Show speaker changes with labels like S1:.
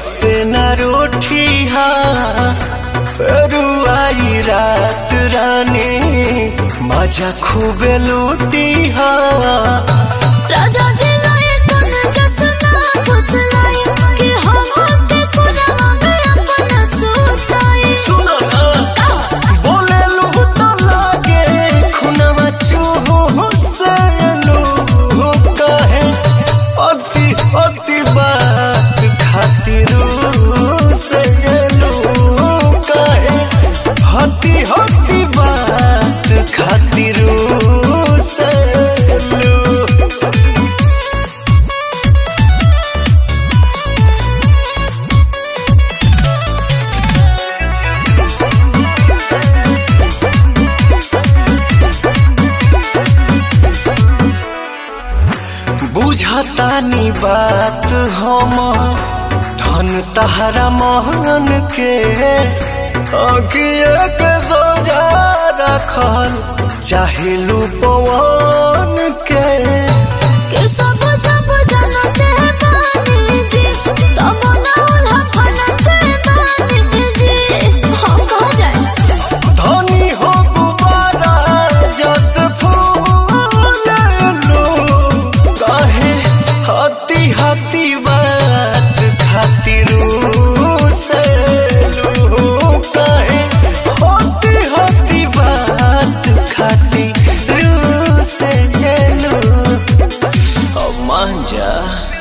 S1: ऐसे न रूठी रुआई रात रानी मजा खूबे लूटी
S2: राजा जी लाए तन जसना फुसलाई कि हम के कुरमा में अपना सुताई।
S1: सुनो ना बोले लूट लागे खुनवा चूहो से लूटा है अति अति बात खातिर से लूटा है हती हती बात खातिर से बुझतानी बात हम धन तहरा महन के अगिए के सोजा रखल चाहे लू पवन के
S2: सब जब जनते बानी जी तब ना उल्हा फनते बानी जी हम कहाँ जाए
S1: धनी हो गुबारा जस फूल लो काहे हती हती बात खातिर से लो काहे हती हती बात खातिर से लो मान जा।